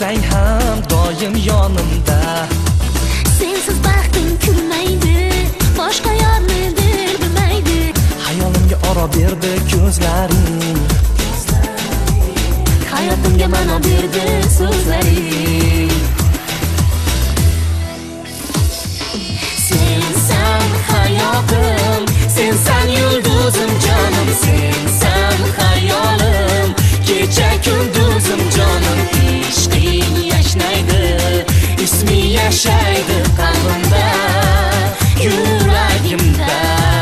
bo'lsang ham doim yonimda. Sensiz baxtim kulmaydi, boshqa yorni dil bilmaydi. Hayolimga oro berdi ko'zlaring, hayotimga ma'no berdi so'zlaring. Sensan hayotim, sensan yulduzim jonim, sensan hayolim, kecha kunduzim jonim. Ishqing yashnaydi, ismi yashaydi qalbimda, yuragimda.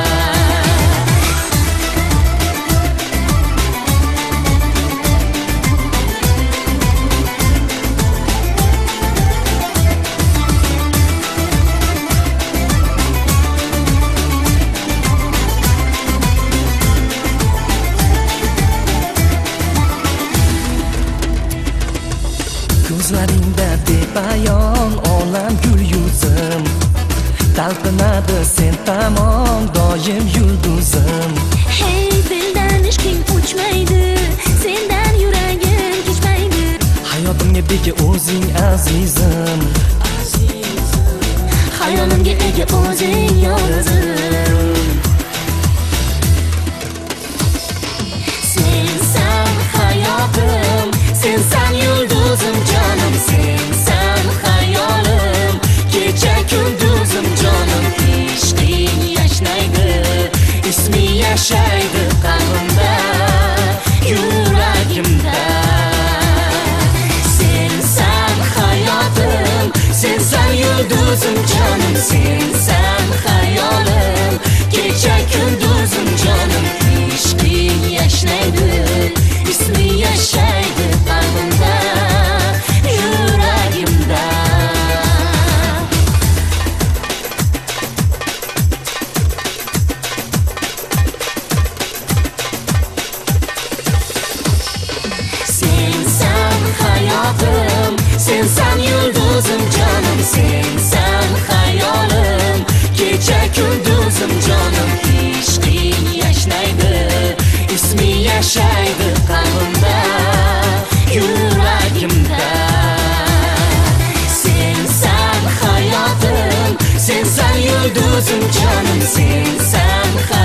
Ko'zlaringda bepayon olam gul yuzim, talpinadi sen tamom doim yulduzim. Hey dildan ishqing o'chmaydi, sendan yuragim kechmaydi. Hayotimga beka o'zing azizim, hayolimga ega o'zing yo'lduzim. Sensan hayotim, sensan yulduzim jonim, sensan hayolim, kecha kunduzim jonim. Ishqing yashnaydi, ismi yashaydi qalbimda, yuragimda. Sensan hayotim, sensan yulduzim jonim, sensan hayolim, kecha kunduzim jonim. Ishqing yashnaydi, ismi yashaydi qalbimda, yuragimda. Sensan hayotim, sensan yulduzim jonim, sensan hayolim, kecha kunduzim jonim. Ishqing yashnaydi, ismi yashaydi qalbimda, yuragimda. Sensan hayotim, sensan yulduzim jonim, sensan